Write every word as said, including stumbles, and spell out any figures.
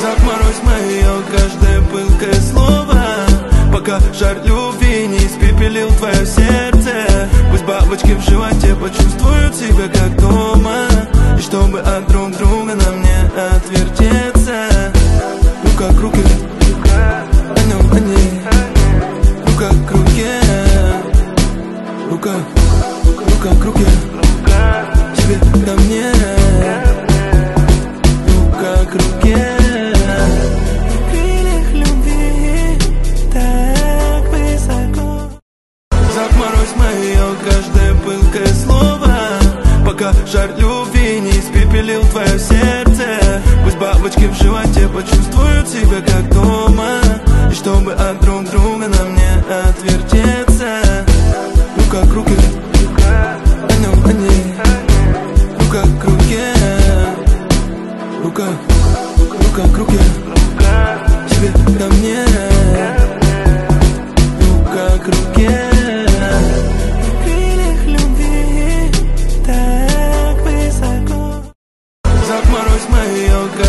Заморозь мое каждое пылкое слово, пока жар любви не испепелил твое сердце. Пусть бабочки в животе почувствуют себя как дома, и чтобы от друг друга нам не отвертеться. Рука к руке, о нем, о ней. Рука к руке, рука, рука к руке, тебе ко мне. Рука к руке. В крыльях любви так высоко. Заморозь мое каждое пылкое слово, пока жар любви не испепелил твое сердце. Пусть бабочки в животе почувствуют себя как дома, и чтобы от друг друга нам не отвертеться. Рука к руке, о нем, о ней. Рука к руке, рука, рука к руке, тебе ко мне.